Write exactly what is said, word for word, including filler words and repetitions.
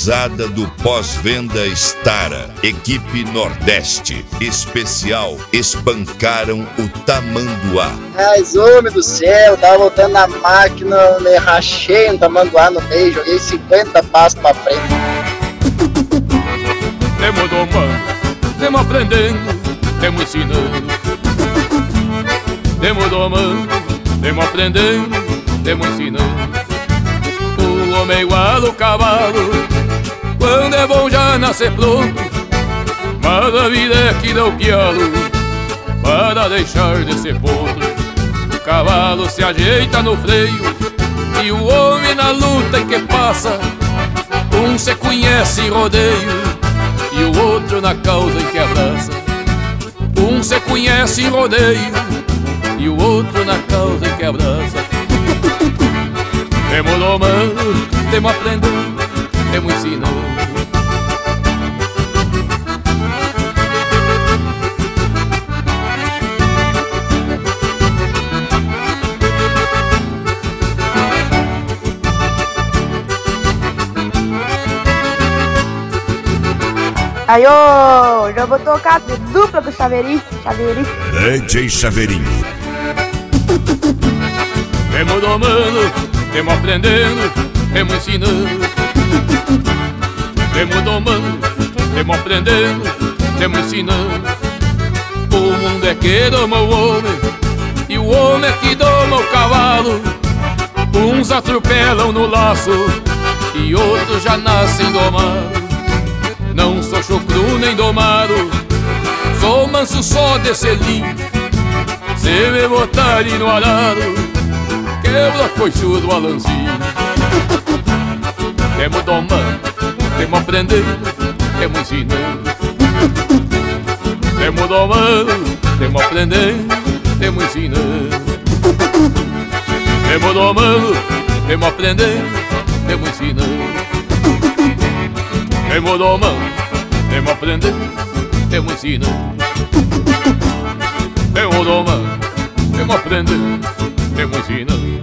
gurizada do pós-venda Stara, equipe Nordeste, especial, espancaram o tamanduá. Mas, homem do céu, tava voltando na máquina, me rachei um tamanduá no meio, joguei cinquenta passos pra frente. Temos domando, temos aprendendo, temos ensinando. Temos domando, temos aprendendo, temos ensinando. O homem é igual ao cavalo, quando é bom já nascer pronto. Mas a vida é que dá o pialo para deixar de ser potro. O cavalo se ajeita no freio e o homem na luta em que passa. Um se conhece em rodeio e o outro na causa em que abraça. Um se conhece em rodeio e o outro na causa em que abraça. Temos domando, temos aprendendo, temos ensinando. Aí, ô, já vou tocar de dupla do Chaveirinho, Chaveirinho. D J Chaveirinho. Temos domando, temos aprendendo, temos ensinando. Temos domando, temos aprendendo, temos ensinando. O mundo é que doma o homem e o homem é que doma o cavalo. Uns atropelam no laço e outros já nascem domados. Não sou chucru nem domado, sou manso só de selim. Se me botarem no arado, quebra coichudo alanzinho. Temos domando, temos aprendendo, temos ensinando. Temos domando, temos aprendendo, temos ensinando. Temos domando, temos aprendendo, temos ensinando. Temos domando, temos aprendendo, temos ensinando. Temos domando, temos aprendendo, temos ensinando.